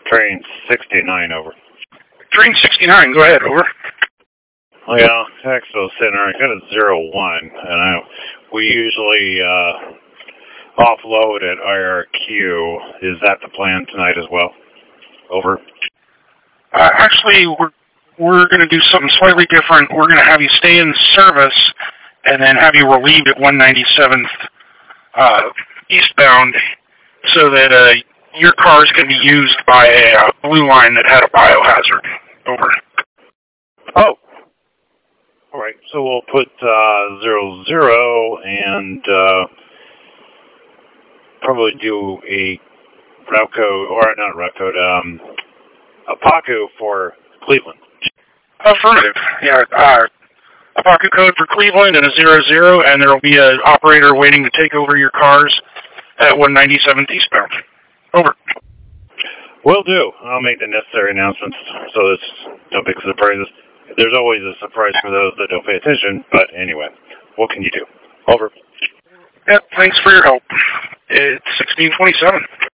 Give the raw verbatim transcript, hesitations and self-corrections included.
Train sixty-nine, over. Train sixty-nine, go ahead, over. Yeah, Expo Center, I got a zero one, and I, we usually uh, offload at I R Q. Is that the plan tonight as well? Over. Uh, actually, we're we're going to do something slightly different. We're going to have you stay in service and then have you relieved at one ninety-seventh uh, eastbound so that uh, your cars can be used by a uh, blue line that had a biohazard. Over. Oh. All right, so we'll put uh, zero zero and uh, probably do a route code, or not route code, um, a P A C U for Cleveland. Affirmative. Yeah, uh, a P A C U code for Cleveland and a zero zero, and there will be an operator waiting to take over your cars at one ninety-seventh eastbound. Over. Will do. I'll make the necessary announcements so there's no big surprises. There's always a surprise for those that don't pay attention, but anyway, what can you do? Over. Yep, thanks for your help. It's sixteen twenty-seven.